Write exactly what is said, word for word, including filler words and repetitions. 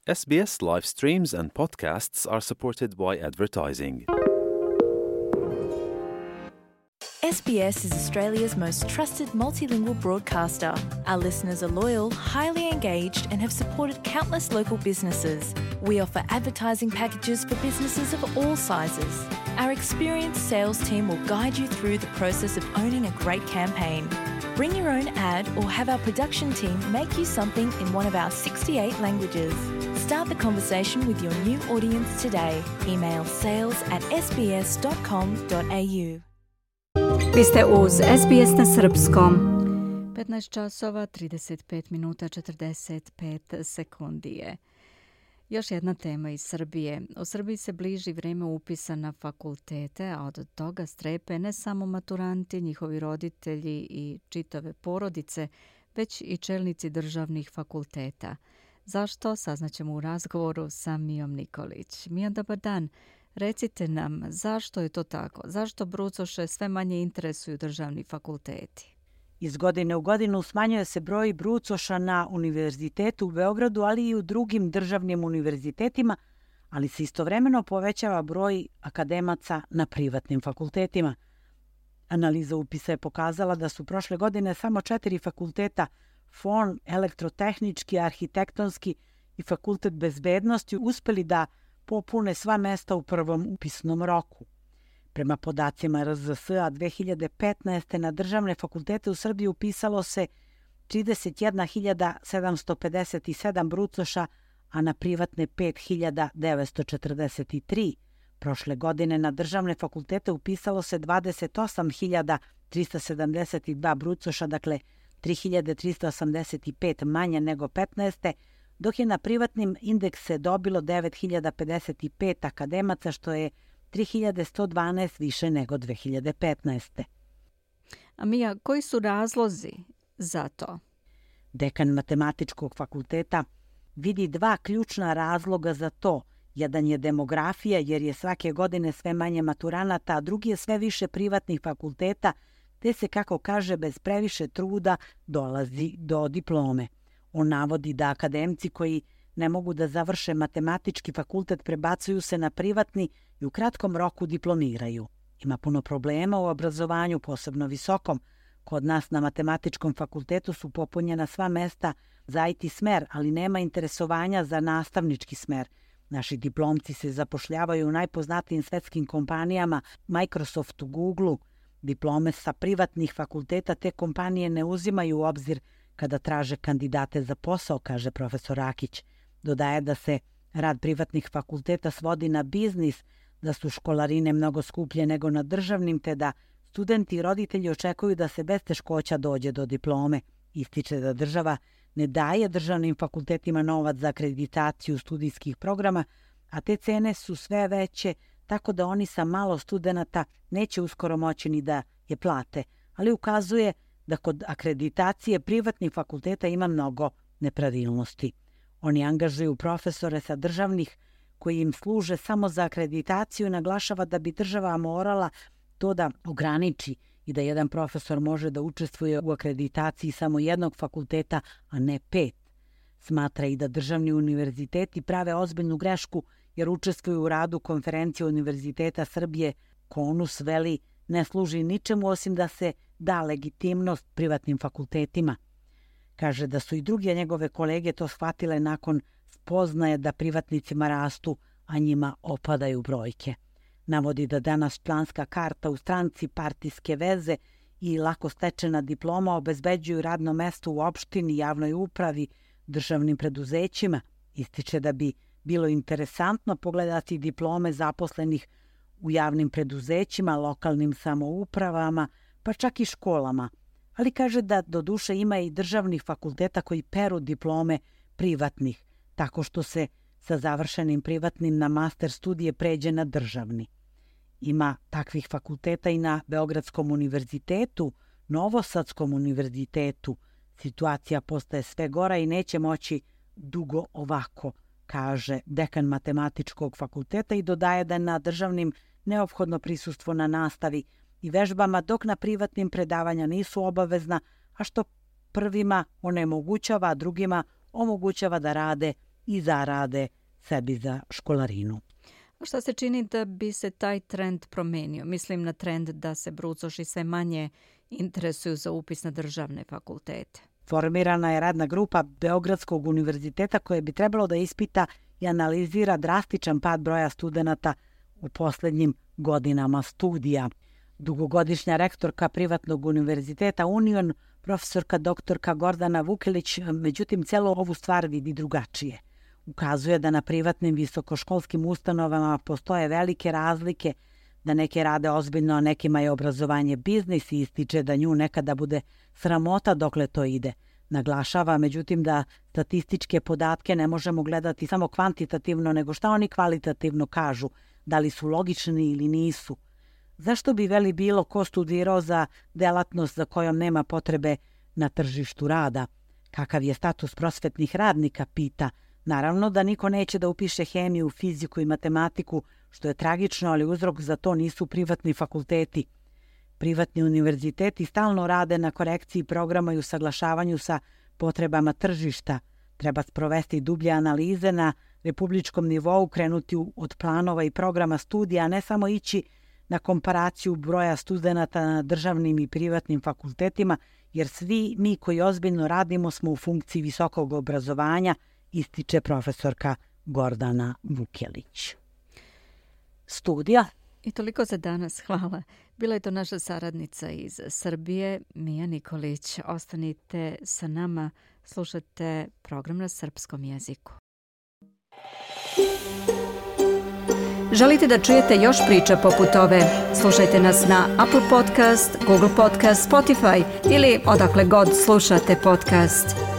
S B S live streams and podcasts are supported by advertising. S B S is Australia's most trusted multilingual broadcaster. Our listeners are loyal, highly engaged, and have supported countless local businesses. We offer advertising packages for businesses of all sizes. Our experienced sales team will guide you through the process of owning a great campaign. Bring your own ad or have our production team make you something in one of our sixty-eight languages. Start the conversation with your new audience today. Email sales at s b s dot com dot a u. Vi ste uz S B S na srpskom. petnaest časova, trideset pet minuta, četrdeset pet sekundi je. Još jedna tema iz Srbije. U Srbiji se bliži vrijeme upisa na fakultete, a od toga strepe ne samo maturanti, njihovi roditelji i čitave porodice, već i čelnici državnih fakulteta. Zašto? Saznaćemo u razgovoru sa Mijom Nikolić. Mija, dobar dan. Recite nam, zašto je to tako? Zašto brucoše sve manje interesuju državni fakulteti? Iz godine u godinu smanjuje se broj brucoša na Univerzitetu u Beogradu, ali i u drugim državnim univerzitetima, ali se istovremeno povećava broj akademaca na privatnim fakultetima. Analiza upisa je pokazala da su prošle godine samo četiri fakulteta, F O N, Elektrotehnički, Arhitektonski i Fakultet bezbednosti, uspeli da popune sva mesta u prvom upisnom roku. Prema podacima R Z S-a dve hiljade petnaeste. na državne fakultete u Srbiji upisalo se trideset jedna hiljada sedamsto pedeset sedam brucoša, a na privatne pet hiljada devetsto četrdeset tri. Prošle godine na državne fakultete upisalo se dvadeset osam hiljada trista sedamdeset dva brucoša, dakle tri hiljade trista osamdeset pet manje nego petnaeste. dok je na privatnim indekse dobilo devet hiljada pedeset pet akademaca, što je tri hiljade sto dvanaest više nego dve hiljade petnaeste. A Mija, koji su razlozi za to? Dekan Matematičkog fakulteta vidi dva ključna razloga za to. Jedan je demografija, jer je svake godine sve manje maturanata, a drugi je sve više privatnih fakulteta, te se, kako kaže, bez previše truda dolazi do diplome. On navodi da akademci koji ne mogu da završe matematički fakultet prebacuju se na privatni i u kratkom roku diplomiraju. Ima puno problema u obrazovanju, posebno visokom. Kod nas na matematičkom fakultetu su popunjena sva mesta za I T smer, ali nema interesovanja za nastavnički smer. Naši diplomci se zapošljavaju u najpoznatijim svetskim kompanijama, Microsoftu, Googleu. Diplome sa privatnih fakulteta te kompanije ne uzimaju u obzir kada traže kandidate za posao, kaže profesor Rakić. Dodaje da se rad privatnih fakulteta svodi na biznis, da su školarine mnogo skuplje nego na državnim, te da studenti i roditelji očekuju da se bez teškoća dođe do diplome. Ističe da država ne daje državnim fakultetima novac za akreditaciju studijskih programa, a te cene su sve veće, tako da oni sa malo studenata neće uskoro moći ni da je plate, ali ukazuje da kod akreditacije privatnih fakulteta ima mnogo nepravilnosti. Oni angažuju profesore sa državnih koji im služe samo za akreditaciju i naglašava da bi država morala to da ograniči i da jedan profesor može da učestvuje u akreditaciji samo jednog fakulteta, a ne pet. Smatra i da državni univerziteti prave ozbiljnu grešku jer učestvuju u radu konferencije Univerziteta Srbije. Konus veli ne služi ničemu osim da se da legitimnost privatnim fakultetima. Kaže da su i druge njegove kolege to shvatile nakon spoznaje da privatnicima rastu, a njima opadaju brojke. Navodi da danas članska karta u stranci, partijske veze i lako stečena diploma obezbeđuju radno mesto u opštini, javnoj upravi, državnim preduzećima. Ističe da bi bilo interesantno pogledati diplome zaposlenih u javnim preduzećima, lokalnim samoupravama, pa čak i školama. Ali kaže da do duše ima i državnih fakulteta koji peru diplome privatnih, tako što se sa završenim privatnim na master studije pređe na državni. Ima takvih fakulteta i na Beogradskom univerzitetu, Novosadskom univerzitetu. Situacija postaje sve gora i neće moći dugo ovako, kaže dekan Matematičkog fakulteta i dodaje da je na državnim neophodno prisustvo na nastavi i vežbama, dok na privatnim predavanja nisu obavezna, a što prvima onemogućava, a drugima omogućava da rade i zarade sebi za školarinu. A šta se čini da bi se taj trend promenio? Mislim na trend da se brucoši sve manje interesuju za upis na državne fakultete. Formirana je radna grupa Beogradskog univerziteta koja bi trebalo da ispita i analizira drastičan pad broja studenata u posljednjim godinama studija. Dugogodišnja rektorka privatnog univerziteta Union, profesorka doktorka Gordana Vukelić, međutim celu ovu stvar vidi drugačije. Ukazuje da na privatnim visokoškolskim ustanovama postoje velike razlike, da neke rade ozbiljno, a nekima je obrazovanje biznis i ističe da nju nekada bude sramota dokle to ide. Naglašava, međutim, da statističke podatke ne možemo gledati samo kvantitativno, nego šta oni kvalitativno kažu, da li su logični ili nisu. Zašto bi veli bilo ko studirao za delatnost za kojom nema potrebe na tržištu rada? Kakav je status prosvetnih radnika, pita. Naravno da niko neće da upiše hemiju, fiziku i matematiku, što je tragično, ali uzrok za to nisu privatni fakulteti. Privatni univerziteti stalno rade na korekciji programa i usaglašavanju sa potrebama tržišta. Treba sprovesti dublje analize na republičkom nivou, krenuti od planova i programa studija, a ne samo ići na komparaciju broja studenata na državnim i privatnim fakultetima, jer svi mi koji ozbiljno radimo smo u funkciji visokog obrazovanja, ističe profesorka Gordana Vukelić. Studija. I toliko za danas, hvala. Bila je to naša saradnica iz Srbije, Mija Nikolić. Ostanite sa nama, slušate program na srpskom jeziku. Želite da čujete još priča poput ove? Slušajte nas na Apple Podcast, Google Podcast, Spotify ili odakle god slušate podcast.